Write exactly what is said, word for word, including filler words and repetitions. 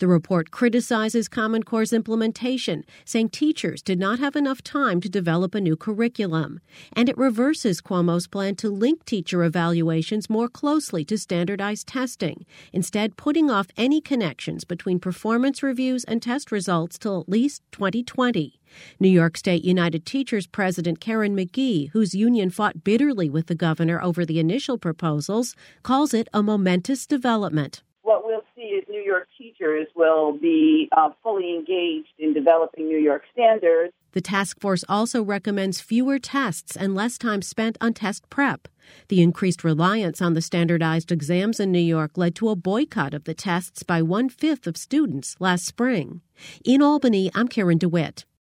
The report criticizes Common Core's implementation, saying teachers did not have enough time to develop a new curriculum. And it reverses Cuomo's plan to link teacher evaluations more closely to standardized testing, instead putting off any connections between performance reviews and test results till at least twenty twenty. New York State United Teachers President Karen McGee, whose union fought bitterly with the governor over the initial proposals, calls it a momentous development. What we'll see is New York teachers will be uh, fully engaged in developing New York standards. The task force also recommends fewer tests and less time spent on test prep. The increased reliance on the standardized exams in New York led to a boycott of the tests by one-fifth of students last spring. In Albany, I'm Karen DeWitt.